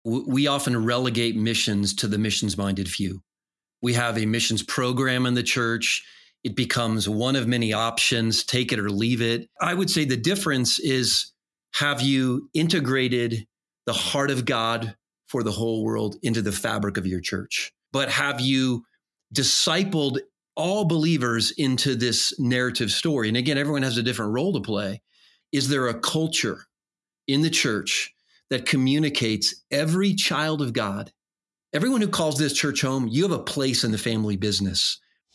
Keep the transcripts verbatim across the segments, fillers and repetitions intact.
W- We often relegate missions to the missions-minded few. We have a missions program in the church. It becomes one of many options, take it or leave it. I would say the difference is, have you integrated the heart of God for the whole world into the fabric of your church? But have you discipled all believers into this narrative story? And again, everyone has a different role to play. Is there a culture in the church that communicates every child of God, everyone who calls this church home, you have a place in the family business?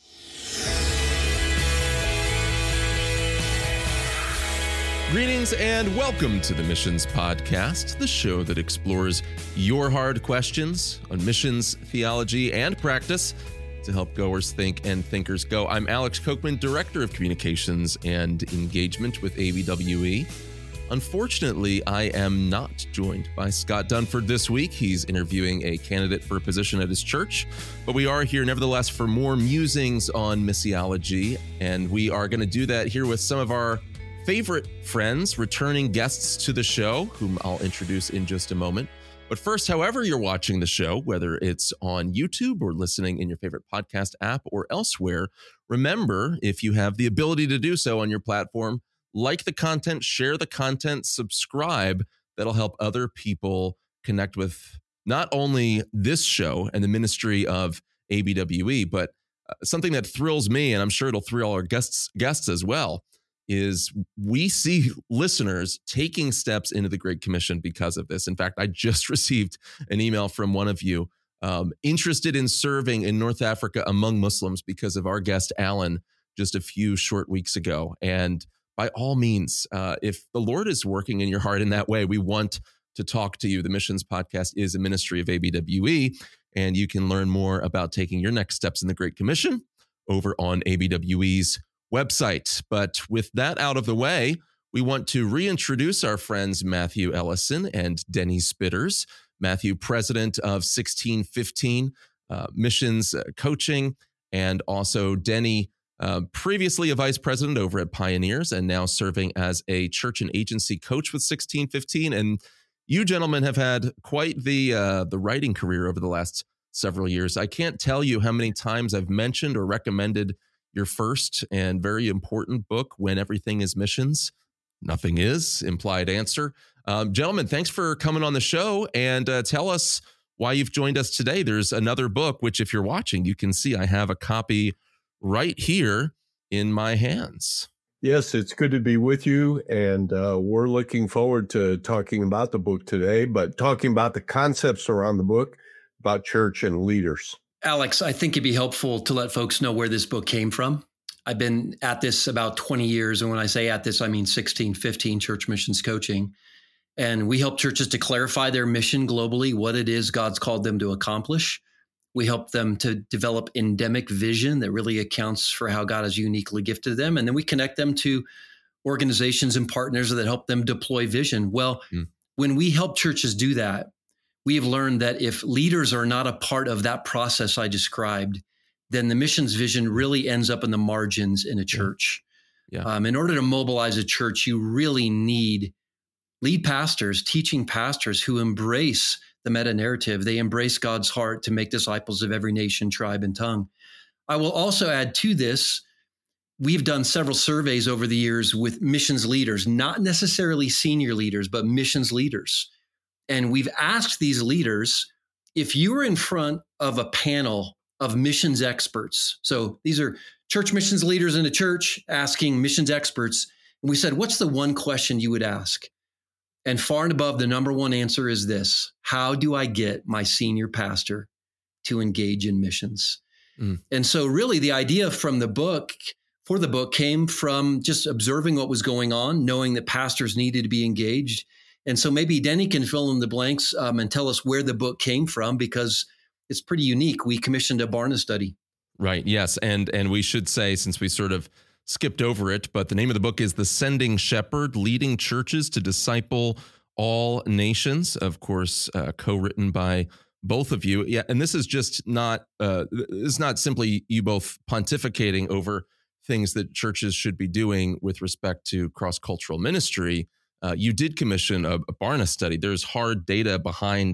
Greetings and welcome to the Missions Podcast, the show that explores your hard questions on missions, theology, and practice to help goers think and thinkers go. I'm Alex Kochman, Director of Communications and Engagement with A B W E. Unfortunately, I am not joined by Scott Dunford this week. He's interviewing a candidate for a position at his church, but we are here nevertheless for more musings on missiology, and we are going to do that here with some of our favorite friends, returning guests to the show, whom I'll introduce in just a moment. But first, however you're watching the show, whether it's on YouTube or listening in your favorite podcast app or elsewhere, remember, if you have the ability to do so on your platform, like the content, share the content, subscribe. That'll help other people connect with not only this show and the ministry of A B W E, but something that thrills me, and I'm sure it'll thrill our guests, guests as well, is we see listeners taking steps into the Great Commission because of this. In fact, I just received an email from one of you um, interested in serving in North Africa among Muslims because of our guest, Alan, just a few short weeks ago. And by all means, uh, if the Lord is working in your heart in that way, we want to talk to you. The Missions Podcast is a ministry of A B W E, and you can learn more about taking your next steps in the Great Commission over on A B W E's website. But with that out of the way, we want to reintroduce our friends Matthew Ellison and Denny Spitters. Matthew, president of sixteen fifteen uh, Missions uh, Coaching, and also Denny, uh, previously a vice president over at Pioneers and now serving as a church and agency coach with sixteen fifteen. And you gentlemen have had quite the uh, the writing career over the last several years. I can't tell you how many times I've mentioned or recommended your first and very important book, When Everything is Missions. Nothing is, implied answer. Um, gentlemen, thanks for coming on the show, and uh, tell us why you've joined us today. There's another book, which if you're watching, you can see I have a copy right here in my hands. Yes, it's good to be with you, and uh, we're looking forward to talking about the book today, but talking about the concepts around the book, about church and leaders. Alex, I think it'd be helpful to let folks know where this book came from. I've been at this about twenty years. And when I say at this, I mean sixteen fifteen Church Missions Coaching. And we help churches to clarify their mission globally, what it is God's called them to accomplish. We help them to develop endemic vision that really accounts for how God has uniquely gifted them. And then we connect them to organizations and partners that help them deploy vision. Well, mm. when we help churches do that, we have learned that if leaders are not a part of that process I described, then the missions vision really ends up in the margins in a church. Yeah. Yeah. Um, in order to mobilize a church, you really need lead pastors, teaching pastors who embrace the meta-narrative. They embrace God's heart to make disciples of every nation, tribe, and tongue. I will also add to this, we've done several surveys over the years with missions leaders, not necessarily senior leaders, but missions leaders. And we've asked these leaders, if you were in front of a panel of missions experts, so these are church missions leaders in a church asking missions experts, and we said, what's the one question you would ask? And far and above, the number one answer is this: how do I get my senior pastor to engage in missions? Mm. And so really the idea from the book, for the book, came from just observing what was going on, knowing that pastors needed to be engaged. And so maybe Denny can fill in the blanks um, and tell us where the book came from, because it's pretty unique. We commissioned a Barna study. Right. Yes. And and we should say, since we sort of skipped over it, but the name of the book is The Sending Shepherd, Leading Churches to Disciple All Nations, of course, uh, co-written by both of you. Yeah. And this is just not, uh, it's not simply you both pontificating over things that churches should be doing with respect to cross-cultural ministry. Uh, you did commission a, a Barna study. There's hard data behind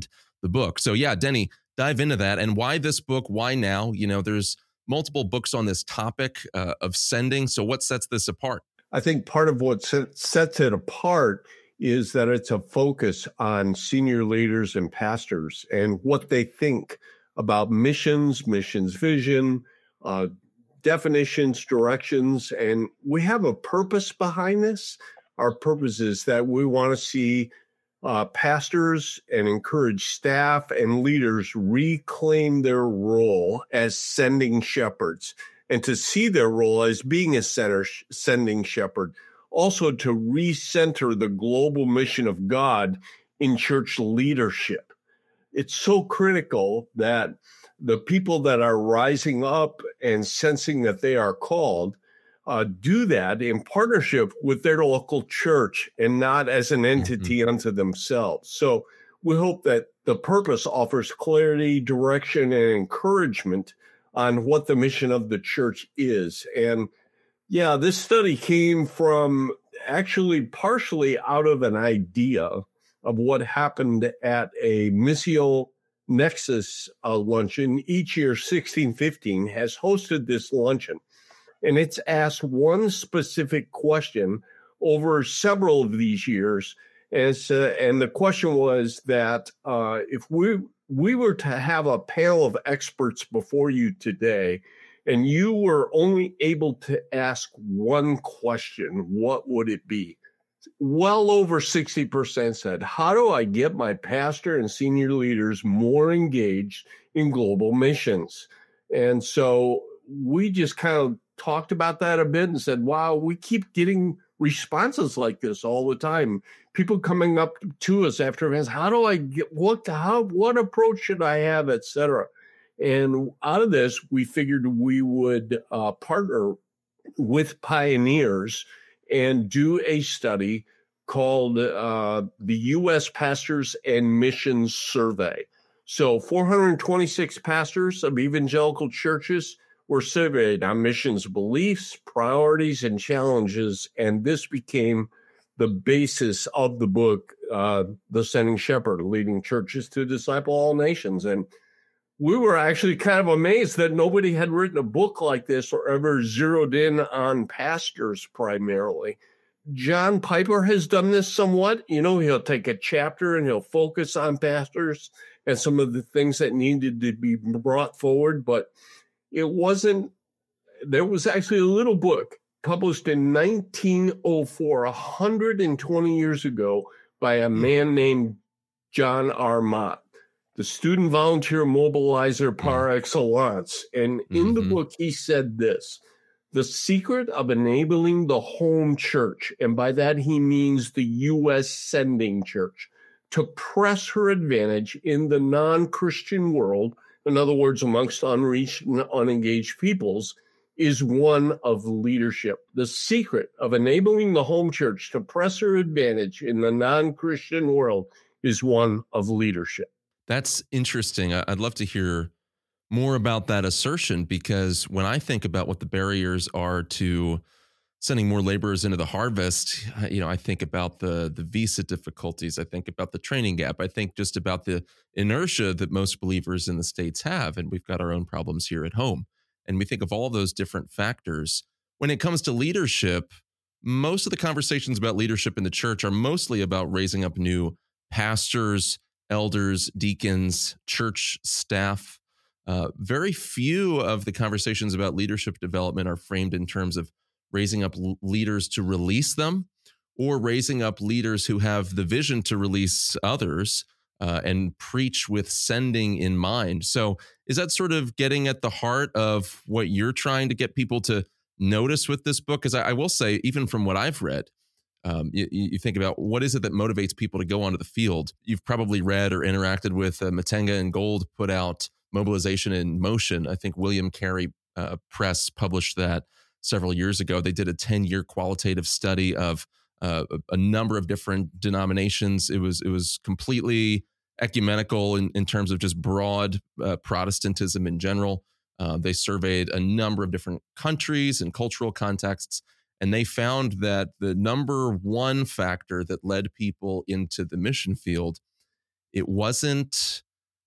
the book. So yeah, Denny, dive into that. And why this book? Why now? You know, there's multiple books on this topic uh, of sending. So what sets this apart? I think part of what sets it apart is that it's a focus on senior leaders and pastors and what they think about missions, missions vision, uh, definitions, directions. And we have a purpose behind this. Our purpose is that we want to see uh, pastors and encourage staff and leaders reclaim their role as sending shepherds, and to see their role as being a center, sending shepherd, also to recenter the global mission of God in church leadership. It's so critical that the people that are rising up and sensing that they are called uh, do that in partnership with their local church and not as an entity mm-hmm. unto themselves. So we hope that the purpose offers clarity, direction, and encouragement on what the mission of the church is. And yeah, this study came from actually partially out of an idea of what happened at a Missio Nexus uh, luncheon. Each year, sixteen fifteen has hosted this luncheon, and it's asked one specific question over several of these years. As, uh, and the question was that uh, if we we were to have a panel of experts before you today, and you were only able to ask one question, what would it be? Well over sixty percent said, how do I get my pastor and senior leaders more engaged in global missions? And so we just kind of talked about that a bit and said, wow, we keep getting responses like this all the time. People coming up to us after events, how do I get, what, how, what approach should I have, et cetera. And out of this, we figured we would uh, partner with pioneers and do a study called uh, the U S Pastors and Missions Survey. So four hundred twenty-six pastors of evangelical churches were surveyed on missions beliefs, priorities, and challenges, and this became the basis of the book, uh, The Sending Shepherd, Leading Churches to Disciple All Nations. And we were actually kind of amazed that nobody had written a book like this or ever zeroed in on pastors primarily. John Piper has done this somewhat. You know, he'll take a chapter and he'll focus on pastors and some of the things that needed to be brought forward. But it wasn't, there was actually a little book published in nineteen oh four, one hundred twenty years ago, by a man named John R. Mott, the student volunteer mobilizer par excellence. And in mm-hmm. the book, he said this: the secret of enabling the home church, and by that he means the U S sending church, to press her advantage in the non-Christian world, in other words, amongst unreached and unengaged peoples, is one of leadership. The secret of enabling the home church to press her advantage in the non-Christian world is one of leadership. That's interesting. I'd love to hear more about that assertion, because when I think about what the barriers are to sending more laborers into the harvest, you know, I think about the the visa difficulties. I think about the training gap. I think just about the inertia that most believers in the States have, and we've got our own problems here at home. And we think of all those different factors. When it comes to leadership, most of the conversations about leadership in the church are mostly about raising up new pastors, elders, deacons, church staff. Uh, very few of the conversations about leadership development are framed in terms of raising up l- leaders to release them, or raising up leaders who have the vision to release others uh, and preach with sending in mind. So is that sort of getting at the heart of what you're trying to get people to notice with this book? Because I, I will say, even from what I've read, Um, you, you think about what is it that motivates people to go onto the field. You've probably read or interacted with uh, Matenga and Gold put out Mobilization in Motion. I think William Carey uh, Press published that several years ago. They did a ten-year qualitative study of uh, a number of different denominations. It was it was completely ecumenical in, in terms of just broad uh, Protestantism in general. Uh, they surveyed a number of different countries and cultural contexts. And they found that the number one factor that led people into the mission field, it wasn't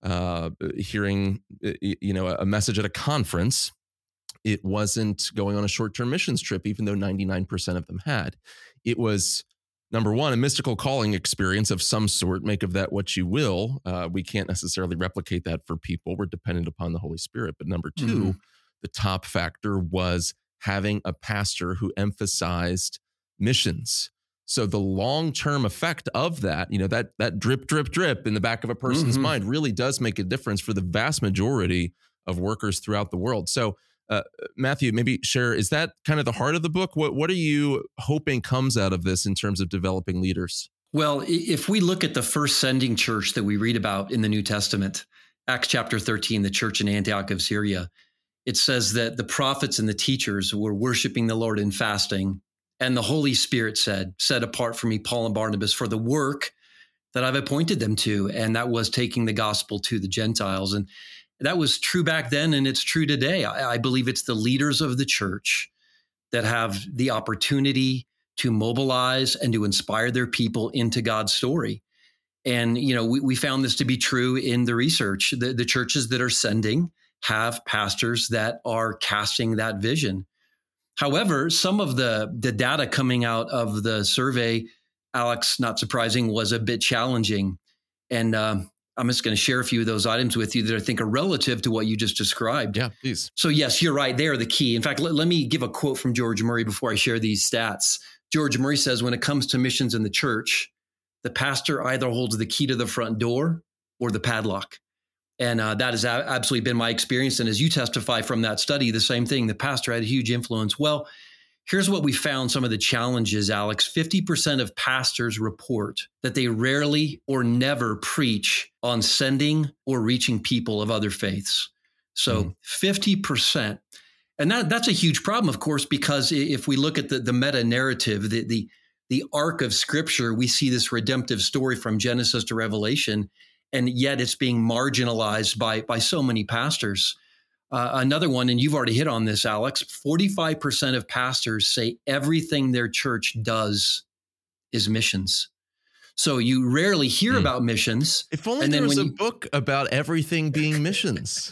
uh, hearing, you know, a message at a conference, it wasn't going on a short-term missions trip, even though ninety-nine percent of them had. It was, number one, a mystical calling experience of some sort. Make of that what you will. Uh, we can't necessarily replicate that for people. We're dependent upon the Holy Spirit. But number two, mm-hmm. the top factor was having a pastor who emphasized missions. So the long-term effect of that, you know, that that drip, drip, drip in the back of a person's mm-hmm. mind really does make a difference for the vast majority of workers throughout the world. So Uh, Matthew, maybe share, is that kind of the heart of the book? What what are you hoping comes out of this in terms of developing leaders? Well, if we look at the first sending church that we read about in the New Testament, Acts chapter thirteen, the church in Antioch of Syria, it says that the prophets and the teachers were worshiping the Lord in fasting. And the Holy Spirit said, set apart for me Paul and Barnabas for the work that I've appointed them to. And that was taking the gospel to the Gentiles. And that was true back then, and it's true today. I, I believe it's the leaders of the church that have the opportunity to mobilize and to inspire their people into God's story. And, you know, we, we found this to be true in the research. The, the churches that are sending have pastors that are casting that vision. However, some of the, the data coming out of the survey, Alex, not surprising, was a bit challenging. And, um, I'm just going to share a few of those items with you that I think are relative to what you just described. Yeah, please. So yes, you're right. They are the key. In fact, let, let me give a quote from George Murray before I share these stats. George Murray says, when it comes to missions in the church, the pastor either holds the key to the front door or the padlock. And uh, that has a- absolutely been my experience. And as you testify from that study, the same thing, the pastor had a huge influence. Well, here's what we found, some of the challenges, Alex. fifty percent of pastors report that they rarely or never preach on sending or reaching people of other faiths. So mm. fifty percent. And that, that's a huge problem, of course, because if we look at the, the meta-narrative, the, the, the arc of Scripture, we see this redemptive story from Genesis to Revelation, and yet it's being marginalized by, by so many pastors. Uh, another one, and you've already hit on this, Alex, forty-five percent of pastors say everything their church does is missions. So you rarely hear mm. about missions. If only and there then was a you... book about everything being missions.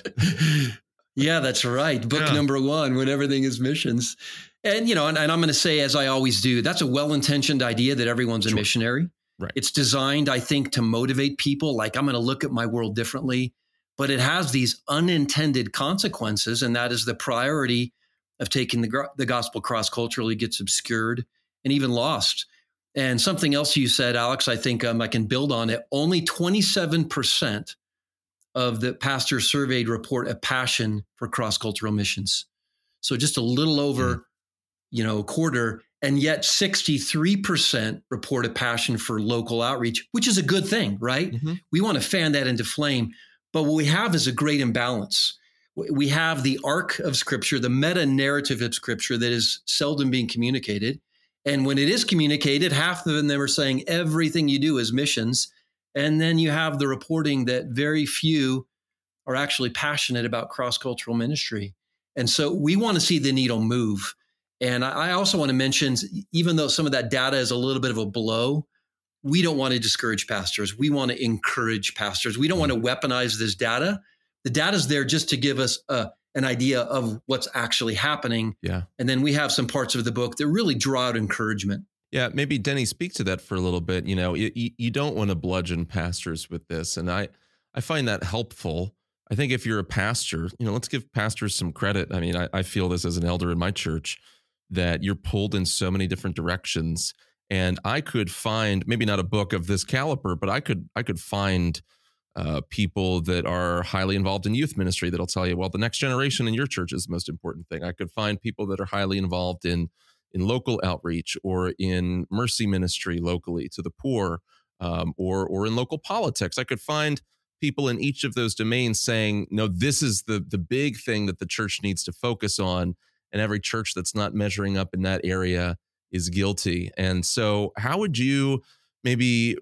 Yeah, that's right. Book yeah. number one, when everything is missions. And, you know, and, and I'm going to say, as I always do, that's a well-intentioned idea that everyone's sure. a missionary. Right. It's designed, I think, to motivate people. Like, I'm going to look at my world differently. But it has these unintended consequences, and that is the priority of taking the, the gospel cross-culturally gets obscured and even lost. And something else you said, Alex, I think um, I can build on it. Only twenty-seven percent of the pastors surveyed report a passion for cross-cultural missions. So just a little over, mm. you know, a quarter, and yet sixty-three percent report a passion for local outreach, which is a good thing, right? Mm-hmm. We want to fan that into flame. But what we have is a great imbalance. We have the arc of Scripture, the meta-narrative of Scripture that is seldom being communicated. And when it is communicated, half of them are saying everything you do is missions. And then you have the reporting that very few are actually passionate about cross-cultural ministry. And so we want to see the needle move. And I also want to mention, even though some of that data is a little bit of a blow, we don't want to discourage pastors. We want to encourage pastors. We don't want to weaponize this data. The data is there just to give us a, an idea of what's actually happening. Yeah. And then we have some parts of the book that really draw out encouragement. Yeah, maybe Denny, speak to that for a little bit. You know, you, you don't want to bludgeon pastors with this. And I, I find that helpful. I think if you're a pastor, you know, let's give pastors some credit. I mean, I, I feel this as an elder in my church, that you're pulled in so many different directions. And I could find, maybe not a book of this caliber, but I could I could find uh, people that are highly involved in youth ministry that'll tell you, well, the next generation in your church is the most important thing. I could find people that are highly involved in in local outreach or in mercy ministry locally to the poor, um, or or in local politics. I could find people in each of those domains saying, no, this is the the big thing that the church needs to focus on, and every church that's not measuring up in that area is guilty. And so how would you maybe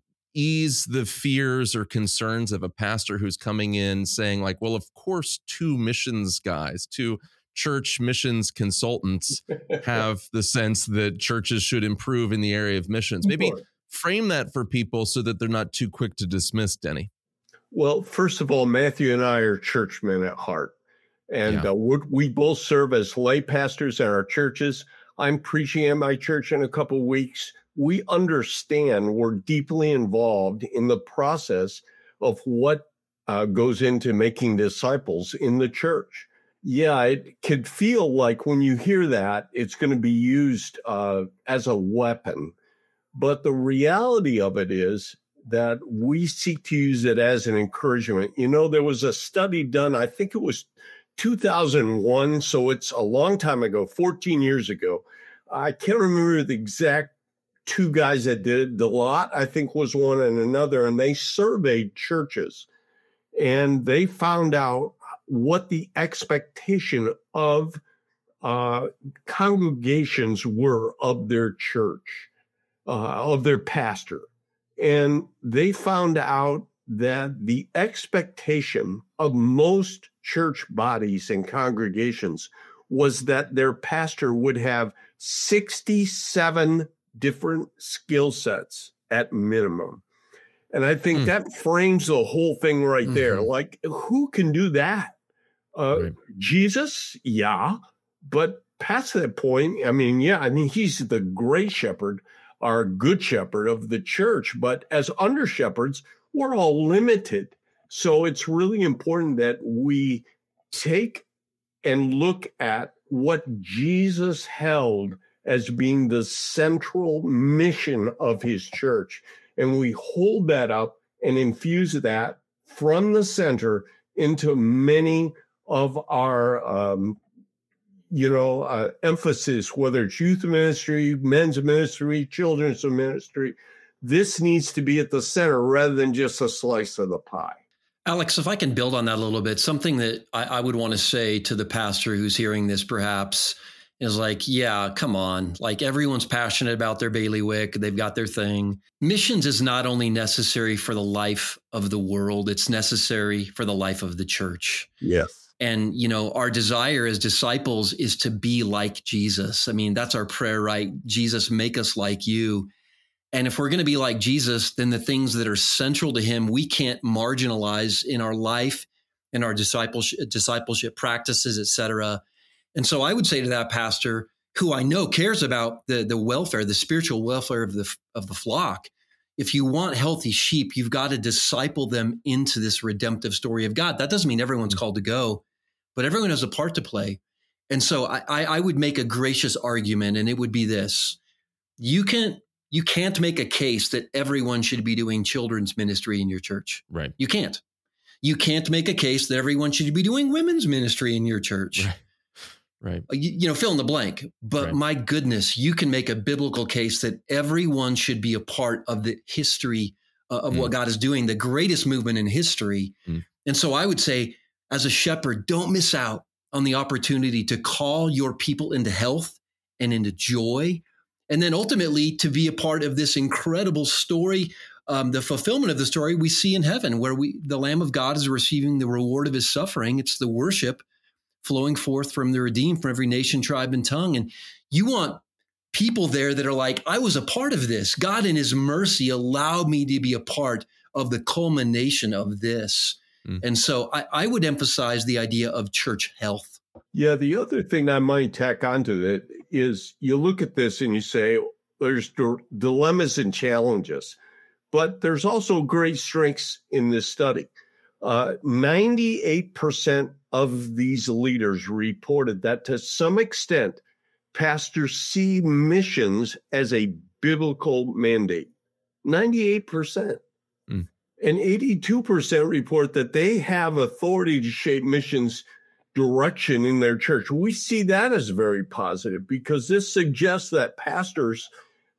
ease the fears or concerns of a pastor who's coming in saying like, well, of course, two missions guys, two church missions consultants have the sense that churches should improve in the area of missions? Maybe frame that for people so that they're not too quick to dismiss, Denny. Well, first of all, Matthew and I are churchmen at heart. And Yeah. uh, we're, we both serve as lay pastors in our churches. I'm preaching at my church in a couple of weeks. We understand we're deeply involved in the process of what uh, goes into making disciples in the church. Yeah, it could feel like when you hear that, it's going to be used uh, as a weapon. But the reality of it is that we seek to use it as an encouragement. You know, there was a study done, I think it was two thousand one, so it's a long time ago, fourteen years ago. I can't remember the exact two guys that did it. Delott, I think, was one, and another, and they surveyed churches, and they found out what the expectation of uh, congregations were of their church, uh, of their pastor. And they found out that the expectation of most church bodies and congregations was that their pastor would have sixty-seven different skill sets at minimum. And I think mm. that frames the whole thing right mm-hmm. there. Like, who can do that? Uh, right. Jesus, yeah. But past that point, I mean, yeah, I mean, he's the great shepherd, our good shepherd of the church. But as under shepherds, we're all limited. So it's really important that we take and look at what Jesus held as being the central mission of his church. And we hold that up and infuse that from the center into many of our, um, you know, uh, emphasis, whether it's youth ministry, men's ministry, children's ministry. This needs to be at the center rather than just a slice of the pie. Alex, if I can build on that a little bit, something that I, I would want to say to the pastor who's hearing this perhaps is like, yeah, come on. Like, everyone's passionate about their bailiwick. They've got their thing. Missions is not only necessary for the life of the world, it's necessary for the life of the church. Yes. And, you know, our desire as disciples is to be like Jesus. I mean, that's our prayer, right? Jesus, make us like you. And if we're going to be like Jesus, then the things that are central to him, we can't marginalize in our life, in our discipleship, discipleship practices, et cetera. And so I would say to that pastor, who I know cares about the, the welfare, the spiritual welfare of the, of the flock, if you want healthy sheep, you've got to disciple them into this redemptive story of God. That doesn't mean everyone's called to go, but everyone has a part to play. And so I, I, I would make a gracious argument, and it would be this. You can't, you can't make a case that everyone should be doing children's ministry in your church. Right. You can't. You can't make a case that everyone should be doing women's ministry in your church. Right. Right. You, you know, fill in the blank. But right. my goodness, you can make a biblical case that everyone should be a part of the history uh, of mm. what God is doing, the greatest movement in history. Mm. And so I would say, as a shepherd, don't miss out on the opportunity to call your people into health and into joy, and then ultimately to be a part of this incredible story, um, the fulfillment of the story we see in heaven, where we the Lamb of God is receiving the reward of his suffering. It's the worship flowing forth from the redeemed from every nation, tribe, and tongue. And you want people there that are like, I was a part of this. God in his mercy allowed me to be a part of the culmination of this. Mm. And so I, I would emphasize the idea of church health. Yeah, the other thing I might tack onto it is you look at this and you say, there's d- dilemmas and challenges, but there's also great strengths in this study. Uh, ninety-eight percent of these leaders reported that to some extent, pastors see missions as a biblical mandate. ninety-eight percent. Mm. And eighty-two percent report that they have authority to shape missions direction in their church. We see that as very positive because this suggests that pastors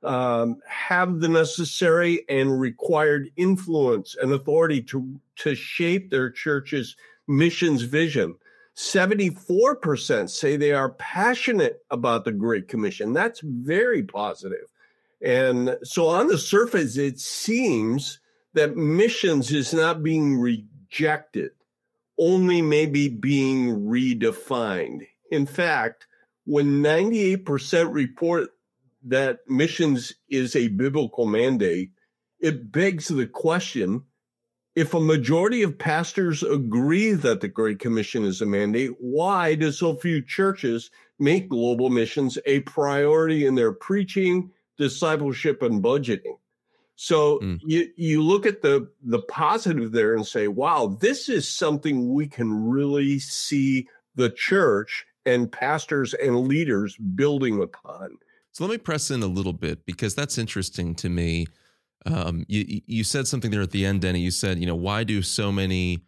um, have the necessary and required influence and authority to, to shape their church's missions vision. seventy-four percent say they are passionate about the Great Commission. That's very positive. And so on the surface, it seems that missions is not being rejected, only maybe being redefined. In fact, when ninety-eight percent report that missions is a biblical mandate, it begs the question, if a majority of pastors agree that the Great Commission is a mandate, why do so few churches make global missions a priority in their preaching, discipleship, and budgeting? So mm. you, you look at the, the positive there and say, wow, this is something we can really see the church and pastors and leaders building upon. So let me press in a little bit, because that's interesting to me. Um, you, you said something there at the end, Denny. You said, you know, why do so many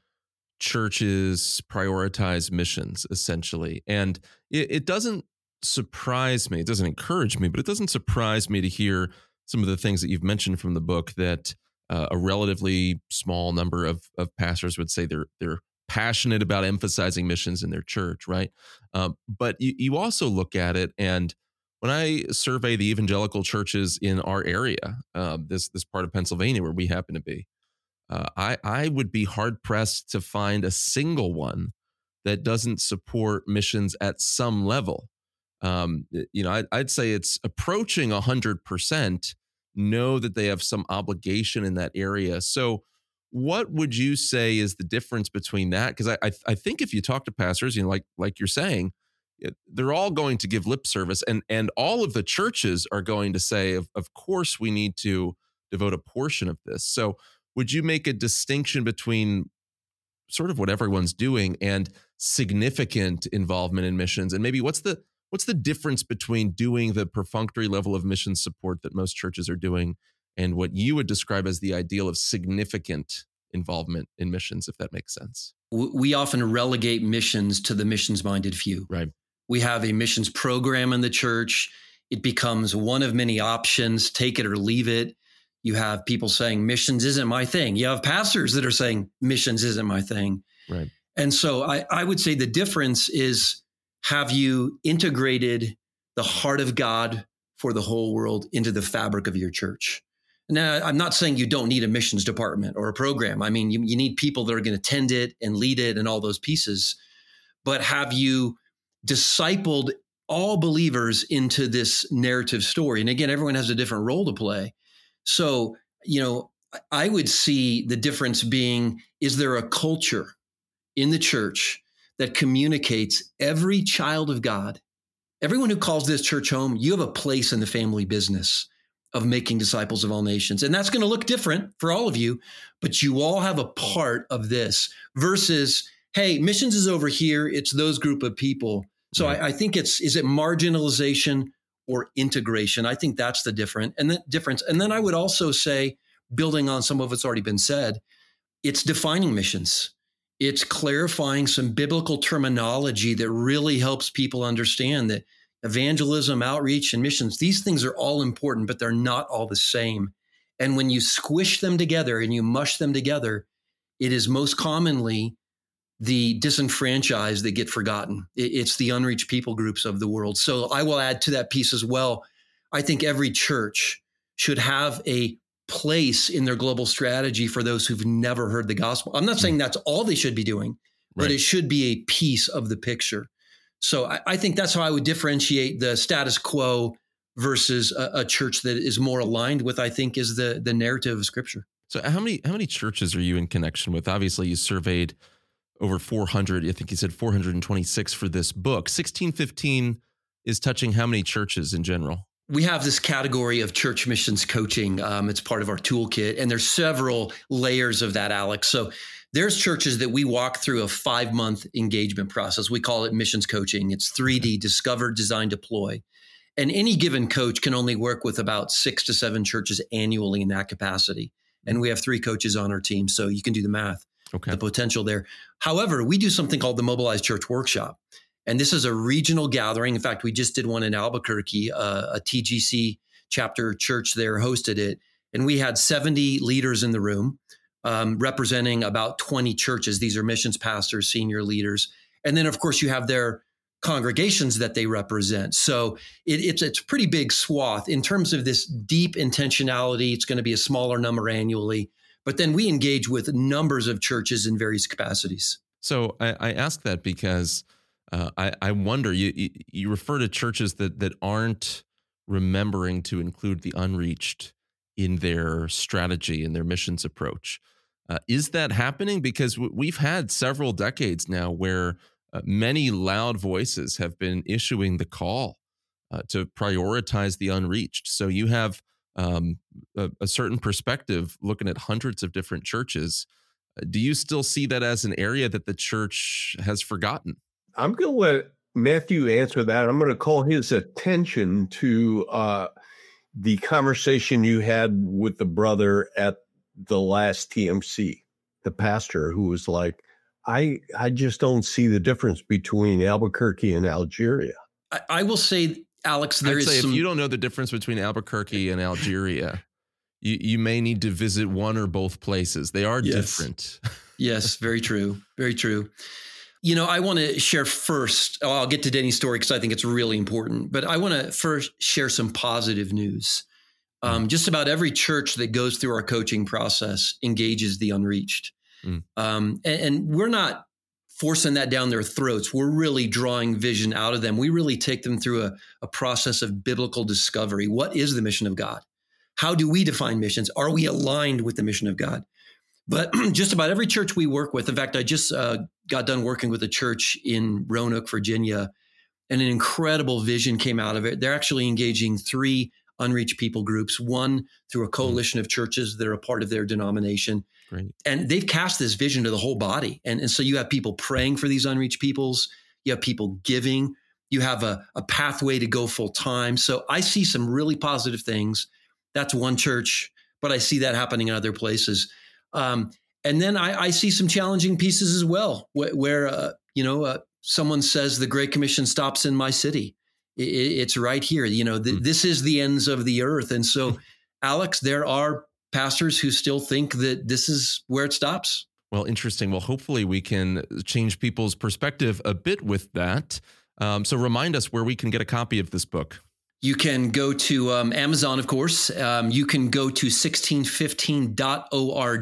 churches prioritize missions, essentially? And it, it doesn't surprise me. It doesn't encourage me, but it doesn't surprise me to hear some of the things that you've mentioned from the book, that uh, a relatively small number of, of pastors would say they're they're passionate about emphasizing missions in their church, right? Um, but you, you also look at it, and when I survey the evangelical churches in our area, uh, this this part of Pennsylvania where we happen to be, uh, I I would be hard pressed to find a single one that doesn't support missions at some level. Um, you know, I'd, I'd say it's approaching a hundred percent know that they have some obligation in that area. So, what would you say is the difference between that? Because I, I I think if you talk to pastors, you know, like like you're saying, they're all going to give lip service, and and all of the churches are going to say, of, of course, we need to devote a portion of this. So would you make a distinction between sort of what everyone's doing and significant involvement in missions? And maybe what's the what's the difference between doing the perfunctory level of mission support that most churches are doing and what you would describe as the ideal of significant involvement in missions, if that makes sense? We often relegate missions to the missions-minded few. Right. We have a missions program in the church. It becomes one of many options, take it or leave it. You have people saying missions isn't my thing. You have pastors that are saying missions isn't my thing. Right. And so I, I would say the difference is, have you integrated the heart of God for the whole world into the fabric of your church? Now, I'm not saying you don't need a missions department or a program. I mean, you, you need people that are going to tend it and lead it and all those pieces. But have you discipled all believers into this narrative story? And again, everyone has a different role to play. So, you know, I would see the difference being, is there a culture in the church that communicates every child of God, everyone who calls this church home, you have a place in the family business of making disciples of all nations. And that's going to look different for all of you, but you all have a part of this versus, hey, missions is over here. It's those group of people. So right. I, I think it's, is it marginalization or integration? I think that's the different and the difference. And then I would also say, building on some of what's already been said, it's defining missions. It's clarifying some biblical terminology that really helps people understand that evangelism, outreach, and missions, these things are all important, but they're not all the same. And when you squish them together and you mush them together, it is most commonly the disenfranchised that get forgotten. It's the unreached people groups of the world. So I will add to that piece as well. I think every church should have a place in their global strategy for those who've never heard the gospel. I'm not saying that's all they should be doing, but right. It should be a piece of the picture. So I, I think that's how I would differentiate the status quo versus a, a church that is more aligned with, I think, is the the narrative of Scripture. So how many how many churches are you in connection with? Obviously, you surveyed over four hundred. I think you said four hundred twenty-six for this book. sixteen fifteen is touching how many churches in general? We have this category of church missions coaching. Um, it's part of our toolkit, and there's several layers of that, Alex. So there's churches that we walk through a five-month engagement process. We call it missions coaching. It's three D, discover, design, deploy. And any given coach can only work with about six to seven churches annually in that capacity. And we have three coaches on our team, so you can do the math, okay. The potential there. However, we do something called the Mobilized Church Workshop. And this is a regional gathering. In fact, we just did one in Albuquerque, uh, a T G C chapter church there hosted it. And we had seventy leaders in the room. Um, representing about twenty churches. These are missions pastors, senior leaders. And then, of course, you have their congregations that they represent. So it, it's, it's a pretty big swath. In terms of this deep intentionality, it's going to be a smaller number annually. But then we engage with numbers of churches in various capacities. So I, I ask that because uh, I, I wonder, you, you, you refer to churches that that aren't remembering to include the unreached in their strategy and their missions approach. Uh, is that happening? Because w- we've had several decades now where uh, many loud voices have been issuing the call uh, to prioritize the unreached. So you have um, a, a certain perspective looking at hundreds of different churches. Uh, do you still see that as an area that the church has forgotten? I'm going to let Matthew answer that. I'm going to call his attention to uh, the conversation you had with the brother at the last T M C, the pastor who was like, I I just don't see the difference between Albuquerque and Algeria. I, I will say, Alex, there I'd is say some... if you don't know the difference between Albuquerque and Algeria, you, you may need to visit one or both places. They are yes. different. Yes, very true. Very true. You know, I want to share first, oh, I'll get to Denny's story because I think it's really important, but I want to first share some positive news. Um, just about every church that goes through our coaching process engages the unreached. Mm. Um, and, and we're not forcing that down their throats. We're really drawing vision out of them. We really take them through a, a process of biblical discovery. What is the mission of God? How do we define missions? Are we aligned with the mission of God? But just about every church we work with, in fact, I just uh, got done working with a church in Roanoke, Virginia, and an incredible vision came out of it. They're actually engaging three unreached people groups, one through a coalition of churches that are a part of their denomination. Great. And they've cast this vision to the whole body. And, and so you have people praying for these unreached peoples. You have people giving. You have a, a pathway to go full time. So I see some really positive things. That's one church, but I see that happening in other places. Um, and then I, I see some challenging pieces as well, where, where uh, you know, uh, someone says the Great Commission stops in my city. It, it's right here. You know, th- mm. this is the ends of the earth. And so, Alex, there are pastors who still think that this is where it stops. Well, interesting. Well, hopefully we can change people's perspective a bit with that. Um, so remind us where we can get a copy of this book. You can go to um, Amazon, of course. Um, you can go to sixteen fifteen dot org.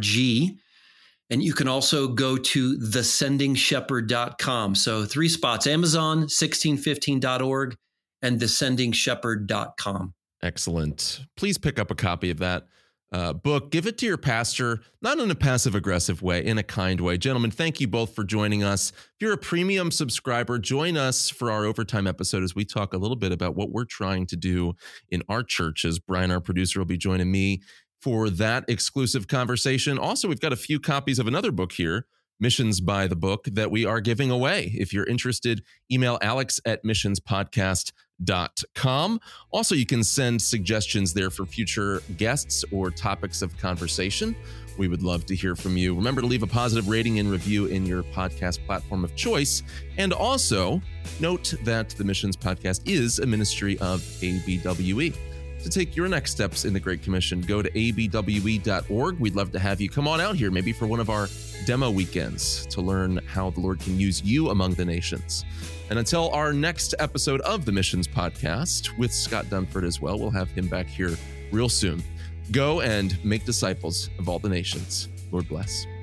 And you can also go to the sending shepherd dot com. So three spots, Amazon, sixteen fifteen dot org, and the sending shepherd dot com. Excellent. Please pick up a copy of that uh, book. Give it to your pastor, not in a passive-aggressive way, in a kind way. Gentlemen, thank you both for joining us. If you're a premium subscriber, join us for our overtime episode as we talk a little bit about what we're trying to do in our churches. Brian, our producer, will be joining me for that exclusive conversation. Also, we've got a few copies of another book here, Missions by the Book, that we are giving away. If you're interested, email alex at missions podcast dot com. Also, you can send suggestions there for future guests or topics of conversation. We would love to hear from you. Remember to leave a positive rating and review in your podcast platform of choice. And also, note that the Missions Podcast is a ministry of A B W E. To take your next steps in the Great Commission, go to A B W E dot org. We'd love to have you come on out here, maybe for one of our demo weekends, to learn how the Lord can use you among the nations. And until our next episode of the Missions Podcast with Scott Dunford as well, we'll have him back here real soon. Go and make disciples of all the nations. Lord bless.